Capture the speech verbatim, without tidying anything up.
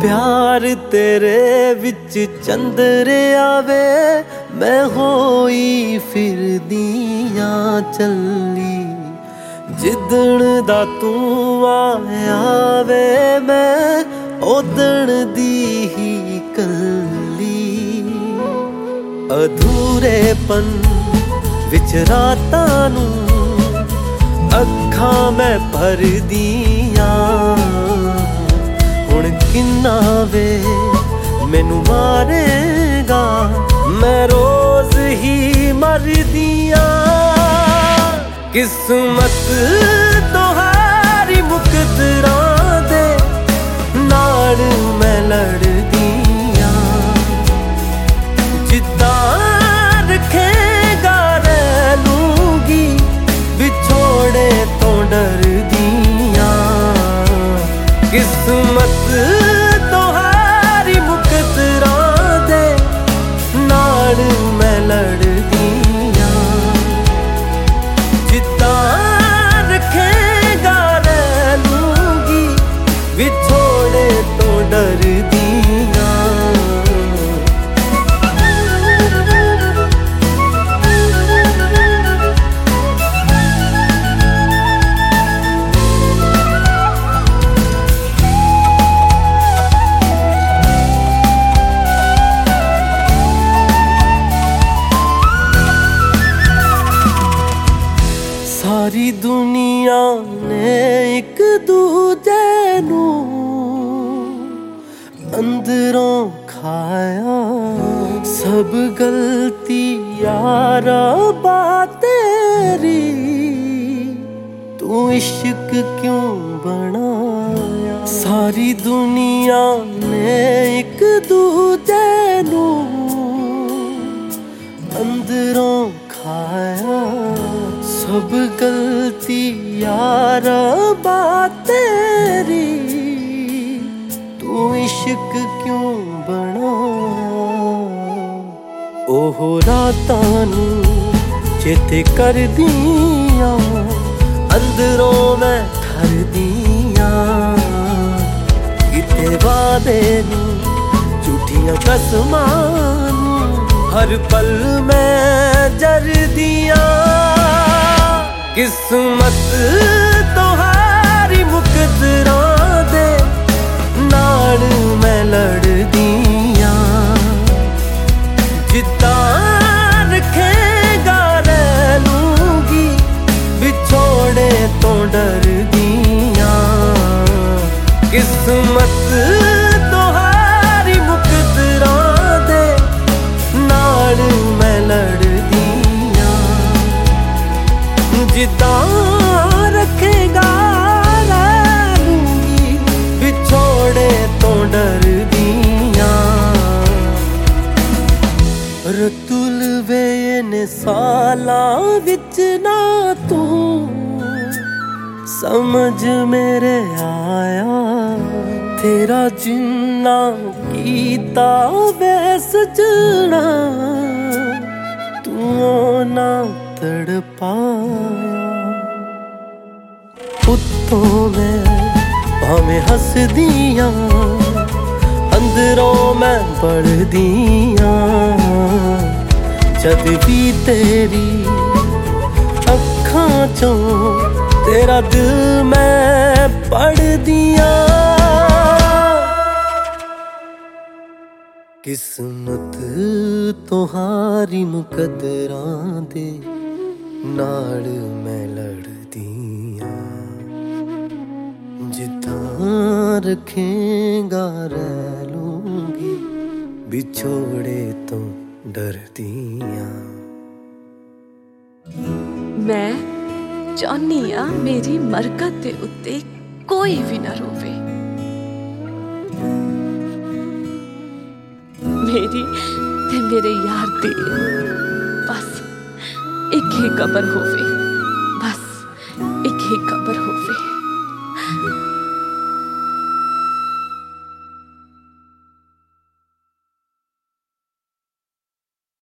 प्यार तेरे विच चंद्रिया वे मैं होई फिरदियां चली जिदण दा तू आया वे मैं ओदण दी ही कली अधूरेपन विच रातां नू अखां मैं भरदियां हुण किन्ना वे मैनू मारेगा मैं रोज ही मरदियां किस्मत तोहारी मुकदरां दे नाल मैं लड़दियां जिद्दां रखेगा रह लूंगी विछोड़े तो डरदियां किस्मत तोहारी मुकदरां दे नाल मैं लड़दियां जिद्दां रखेगा रह लूंगी विछोड़े तो डरदियां सारी दुनिया ने एक दूजे नू अंदरों खाया सब गलती यारा बात तेरी तू इश्क क्यों बनाया सारी दुनिया ने एक दूजे नू अंदरों खाया सब गलती यारा बात तेरी तू इश्क क्यों बनाया ओहो रातां नू चेते कर दियां अंदरों मैं ठर दियां किते वादे नू झूठियां कसमां नू हर पल मैं जर दियां किस्मत तोहारी मुकदरां दे नाल मैं लड़दियां जिद्दां रखेगा रह लूंगी विछोड़े तो डरदियां किस्मत तोहारी मुकदरां दे नाल मैं लड़दियां जिद्दां रखेगा रह लूंगी विछोड़े तो डरदियां रतुल वे ने सालां विच ना तू समझ मेरे आया तेरा जिन्ना कीता वे सजना तू ना तड़पाया उत्तों मैं भावें हसदियां अंदरों मैं बढ़दियां जद भी तेरी अखां चों तेरा दिल मैं पढ़दियां किस्मत तोहारी मुकदरां दे नाल मैं लड़दियां जिद्दां रखेगा रह लूंगी विछोड़े तो डरदियां मैं चाहनी आ मेरी मरकत दे उत्ते कोई भी ना रोवे मेरी ते मेरे यार दी बस एक ही कबर होवे बस एक ही कबर